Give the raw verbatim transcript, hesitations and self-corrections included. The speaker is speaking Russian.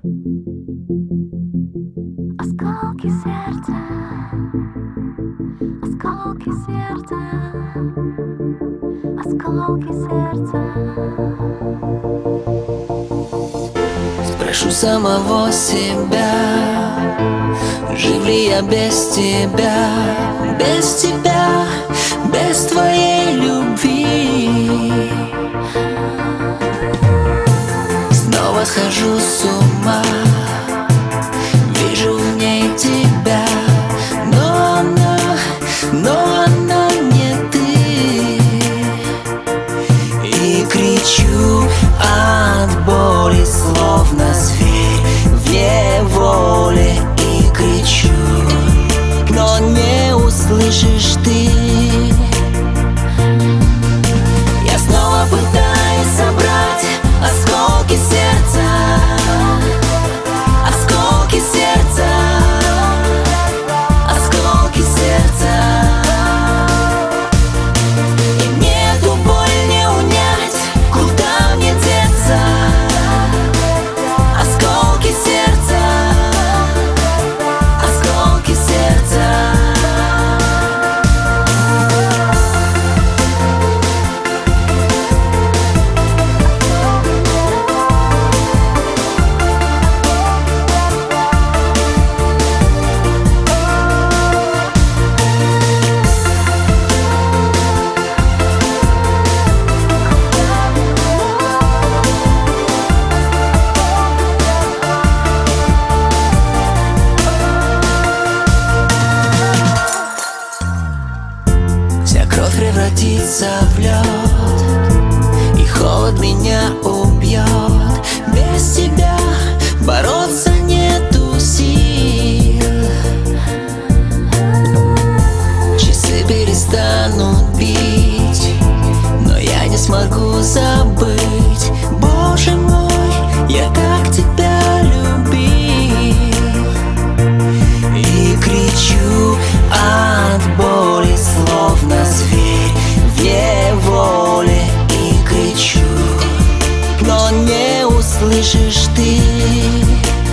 Осколки сердца, осколки сердца, осколки сердца. Спрошу самого себя, жив ли я без тебя, без тебя, без твоей любви. Снова схожу с ума, вижу в ней тебя, но она, но она не ты. И кричу от боли, словно зверь в неволе. И кричу, но не услышишь ты. Я снова пытаюсь собрать осколки сердца, осколки сердца, осколки сердца. И мне эту боль не унять, куда мне деться? Осколки сердца, осколки сердца. Вся кровь превратится в лед, и холод меня убьет. Без тебя бороться нету сил. Часы перестанут бить, но я не смогу забыть. Боже мой, я так тебя любил. И кричу от боли, словно зверь в неволе. И кричу, но не услышишь ты.